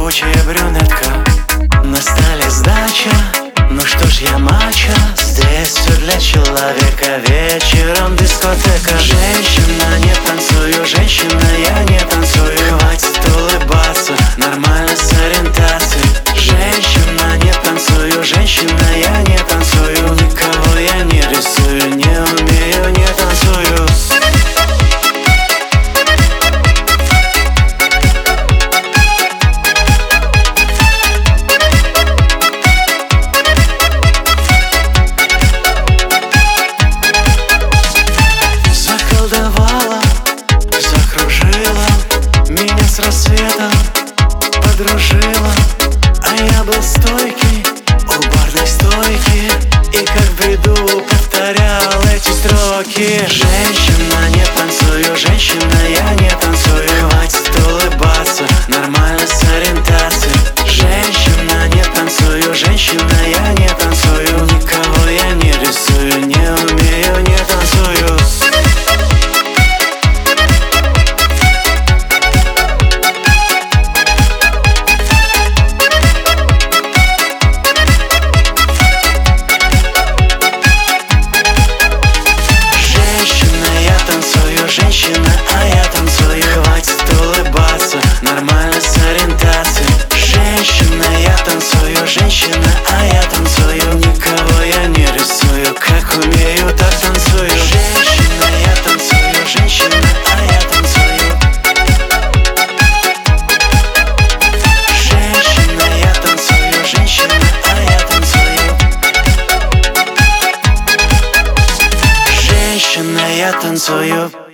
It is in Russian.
живучая брюнетка. На столе сдача, ну что ж я мачо. Здесь все для человека, вечером дискотека. Женщина, не танцую, женщина, я не танцую. Хватит улыбаться, нормально с ориентацией. Женщина, не танцую, женщина, я не танцую. Никого я не рисую, не умею, не танцую. Меня с рассветом подружила, а я был стойкий у барной стойки. И как в бреду повторял эти строки. Женщина, не танцую, женщина, я не танцую. Хватит улыбаться, нормально с ориентацией. Женщина, не танцую, женщина, я не танцую. Никого я не рисую, не умею, не танцую. Женщина, а я танцую. Хватит улыбаться, нормально с ориентацией. Женщина, я танцую, женщина, а я танцую. Никого я не рисую, как умею, так танцую. Женщина, я танцую, женщина, а я танцую. Женщина, я танцую, женщина, а я танцую. Женщина, я танцую.